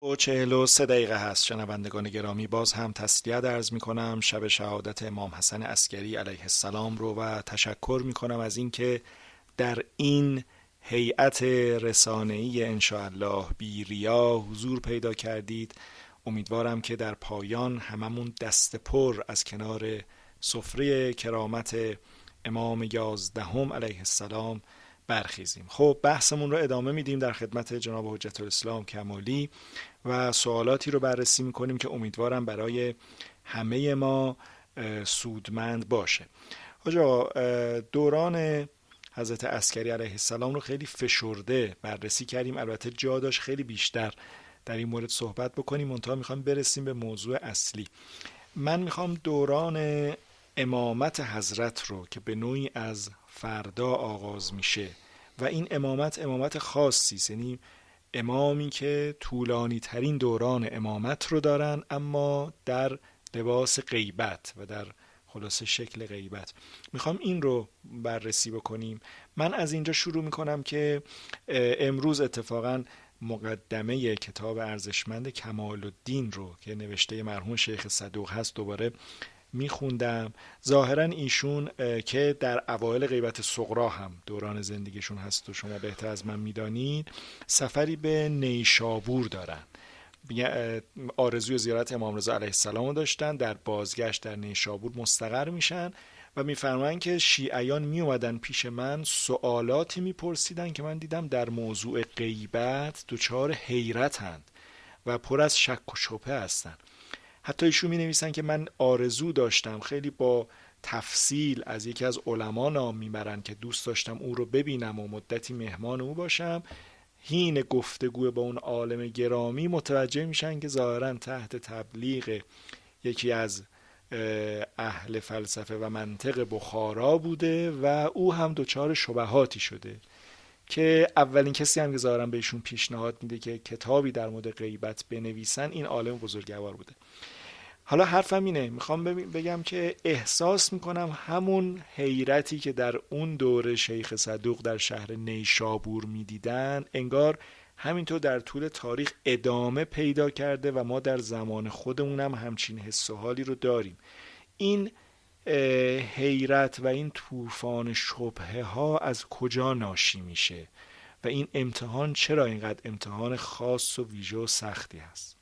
و 43 دقیقه هست. شنوندگان گرامی، باز هم تسلیت عرض می کنم شب شهادت امام حسن عسکری علیه السلام رو و تشکر می کنم از اینکه در این هیئت رسانه‌ای انشاءالله بی ریا حضور پیدا کردید. امیدوارم که در پایان هممون دست پر از کنار سفره کرامت امام 11 علیه السلام برخیزیم. خب بحثمون رو ادامه میدیم در خدمت جناب حجت الاسلام کمالی و سوالاتی رو بررسی میکنیم که امیدوارم برای همه ما سودمند باشه. آقا دوران حضرت عسکری علیه السلام رو خیلی فشرده بررسی کردیم، البته جا داشت خیلی بیشتر در این مورد صحبت بکنیم، منتها میخوام برسیم به موضوع اصلی. من میخوام دوران امامت حضرت رو که به نوعی از فردا آغاز میشه و این امامت خاصی است، یعنی امامی که طولانی ترین دوران امامت رو دارن اما در لباس غیبت و در خلاصه شکل غیبت، میخوام این رو بررسی بکنیم. من از اینجا شروع میکنم که امروز اتفاقا مقدمه کتاب ارزشمند کمال الدین رو که نوشته مرحوم شیخ صدوق هست دوباره میخوندم. ظاهرا ایشون که در اوایل غیبت صغرا هم دوران زندگیشون هست و شما بهتر از من میدانید، سفری به نیشابور دارن، آرزوی زیارت امام رضا علیه السلام رو داشتن، در بازگشت در نیشابور مستقر میشن و میفرمایند که شیعیان میومدن پیش من سوالاتی میپرسیدن که من دیدم در موضوع غیبت دچار حیرتند و پر از شک و شبهه هستن. حتی ایشون می نویسن که من آرزو داشتم خیلی با تفصیل از یکی از علما نام میبرن که دوست داشتم او رو ببینم و مدتی مهمان او باشم. حین گفتگو با اون عالم گرامی متوجه میشن که ظاهرا تحت تبلیغ یکی از اهل فلسفه و منطق بخارا بوده و او هم دچار شبهاتی شده که اولین کسی هم که ظاهرا بهشون پیشنهاد میده که کتابی در مورد غیبت بنویسن این عالم بزرگوار بوده. حالا حرفم اینه، میخوام بگم که احساس میکنم همون حیرتی که در اون دوره شیخ صدوق در شهر نیشابور میدیدن انگار همینطور در طول تاریخ ادامه پیدا کرده و ما در زمان خودمونم همچین حس و حالی رو داریم. این حیرت و این طوفان شبهه ها از کجا ناشی میشه و این امتحان چرا اینقدر امتحان خاص و ویژه و سختی هست؟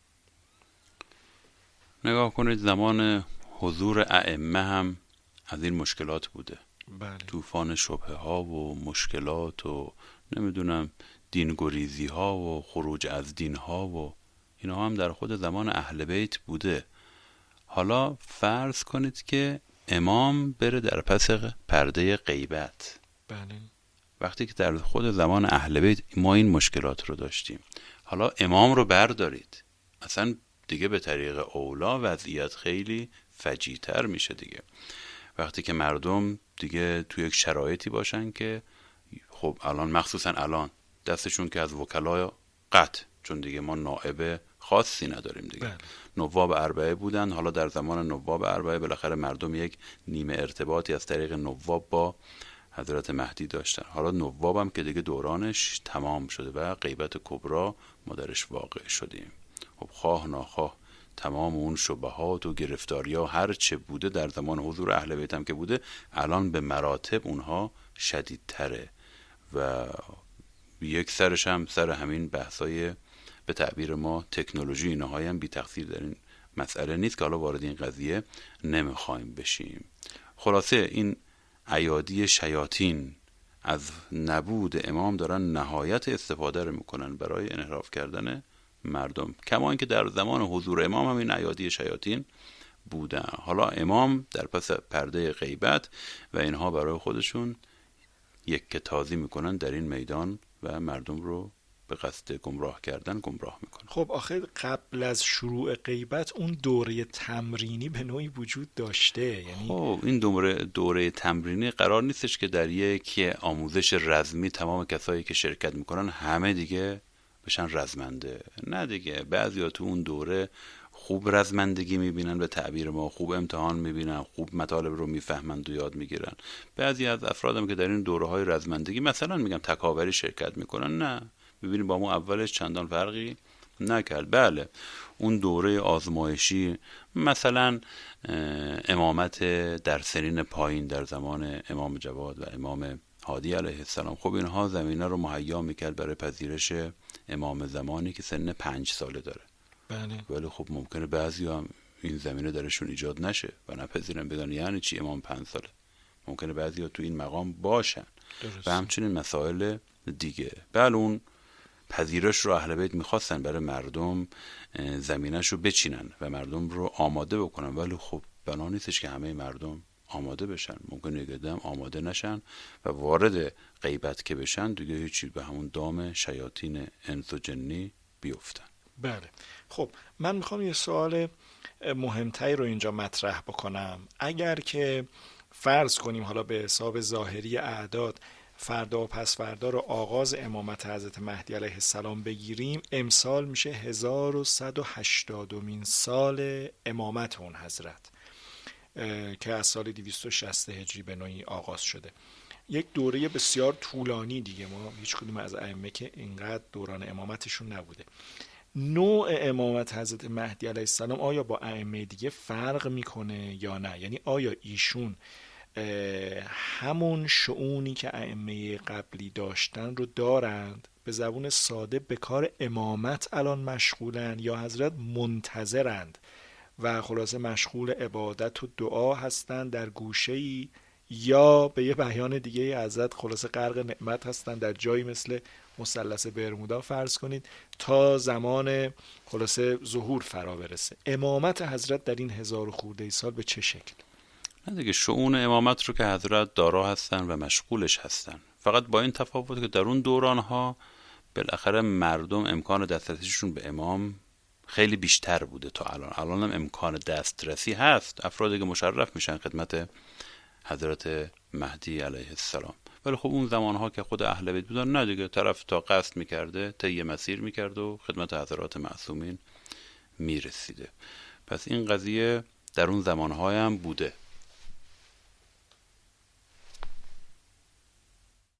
نگاه کنید زمان حضور ائمه هم از این مشکلات بوده. بله. طوفان شبهه ها و مشکلات و نمیدونم دینگریزی ها و خروج از دین ها و اینا هم در خود زمان اهل بیت بوده. حالا فرض کنید که امام بره در پس پرده غیبت. بله. وقتی که در خود زمان اهل بیت ما این مشکلات رو داشتیم، حالا امام رو بردارید، اصلا دیگه به طریق اولا وضعیت خیلی فجیع‌تر میشه دیگه. وقتی که مردم دیگه توی یک شرایطی باشن که خب الان مخصوصا الان دستشون که از وکلا قطع، چون دیگه ما نائب خاصی نداریم دیگه. بله. نواب اربعه بودن، حالا در زمان نواب اربعه بالاخره مردم یک نیمه ارتباطی از طریق نواب با حضرت مهدی داشتن. حالا نواب هم که دیگه دورانش تمام شده و غیبت کبرا ما درش واقع شدیم. خب خواه ناخواه تمام اون شبهات و گرفتاری‌ها هر چه بوده در زمان حضور اهل بیت هم که بوده الان به مراتب اونها شدیدتره و یک سرش هم سر همین بحثای به تعبیر ما تکنولوژی اینها هم بی تقصیر در این مسئله نیست که حالا وارد این قضیه نمیخوایم بشیم. خلاصه این ایادی شیاطین از نبود امام دارن نهایت استفاده رو میکنن برای انحراف کردن مردم، کما اینکه در زمان حضور امام هم این ایادی شیاطین بودن. حالا امام در پس پرده غیبت و اینها برای خودشون یک تازی میکنن در این میدان و مردم رو به قصد گمراه کردن گمراه میکنن. خب آخه قبل از شروع غیبت اون دوره تمرینی به نوعی وجود داشته، یعنی خب این دوره تمرینی قرار نیستش که در یک آموزش رزمی تمام کسایی که شرکت میکنن همه دیگه بشن رزمنده. نه دیگه، بعضیا تو اون دوره خوب رزمندگی میبینن، به تعبیر ما خوب امتحان میبینن، خوب مطالب رو میفهمند و یاد میگیرن. بعضی از افرادم که در این دوره‌های رزمندگی مثلا میگم تکاوری شرکت میکنن، نه، میبینی با ما اولش چندان فرقی نکرد. بله اون دوره آزمایشی مثلا امامت در سنین پایین در زمان امام جواد و امام هادی علیه السلام، خب اینها زمینه رو مهیا میکرد برای پذیرش امام زمانی که سن 5 ساله داره. بله. ولی خب ممکنه بعضی هم این زمینه درشون ایجاد نشه و نپذیرن، بدن یعنی چی امام 5 ساله. ممکنه بعضی ها تو این مقام باشن. درست. و همچنین مسائل دیگه. بله اون پذیرش رو اهل بیت میخواستن برای مردم زمینش رو بچینن و مردم رو آماده بکنن، ولی خب بنا نیستش که همه مردم آماده بشن. ممکنه یک عده آماده نشن و وارد غیبت که بشن دیگه هیچی، به همون دام شیاطین انس و جنی بیفتن. بله. خب من میخوام یه سوال مهمتری رو اینجا مطرح بکنم. اگر که فرض کنیم حالا به حساب ظاهری اعداد فردا و پس فردا رو آغاز امامت حضرت مهدی علیه السلام بگیریم، امسال میشه 1180مین سال امامت اون حضرت که از سال 260 هجری به نوعی آغاز شده. یک دوره بسیار طولانی دیگه، ما هیچ کدوم از ائمه که اینقدر دوران امامتشون نبوده. نوع امامت حضرت مهدی علیه السلام آیا با ائمه دیگه فرق میکنه یا نه؟ یعنی آیا ایشون همون شؤونی که ائمه قبلی داشتن رو دارند، به زبون ساده به کار امامت الان مشغولن، یا حضرت منتظرند و خلاصه مشغول عبادت و دعا هستند در گوشه‌ای، یا به یه بیان دیگه حضرت خلاصه غرق نعمت هستن در جایی مثل مثلث برمودا فرض کنید تا زمان خلاصه ظهور فرا برسه؟ امامت حضرت در این 1000 خورده سال به چه شکل؟ نه دیگه شؤون امامت رو که حضرت دارا هستن و مشغولش هستن، فقط با این تفاوت که در اون دورانها بالاخره مردم امکان دسترسیشون به امام خیلی بیشتر بوده تا الان. الان هم امکان دسترسی هست، افرادی که مشرف میشن خدمت حضرت مهدی علیه السلام. ولی خب اون زمانها که خود اهل بیت بودن، نه دیگه طرف تا قصد میکرده طی مسیر میکرد و خدمت حضرات معصومین میرسیده. پس این قضیه در اون زمانهای هم بوده.